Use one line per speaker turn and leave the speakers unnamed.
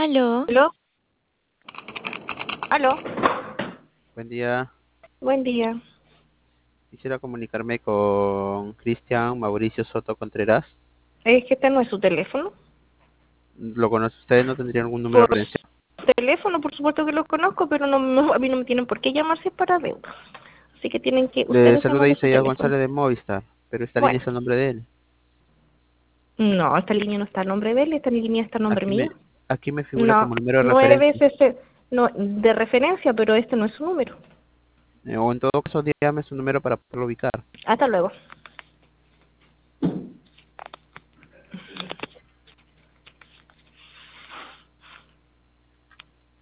Aló,
¿Aló? ¿Aló?
Buen día.
Buen día.
Quisiera comunicarme con Cristian Mauricio Soto Contreras.
Es que este no es su teléfono.
¿Lo conoce usted? ¿No tendría algún número
Por
referencial?
su teléfono, por supuesto que lo conozco, pero a mí no me tienen por qué llamarse para deudas. Así que tienen que
Le
ustedes
saluda
llamarme a su
Isaías
teléfono.
González de Movistar, pero esta línea
Bueno,
es el nombre de él.
no, esta línea no está a nombre de él, esta línea está a nombre
Aquí
mío.
me, aquí me figura
No,
como número de
nueve
referencia.
veces no, de referencia, pero este no es su número.
O en todo caso, dígame su número para poderlo ubicar.
Hasta luego.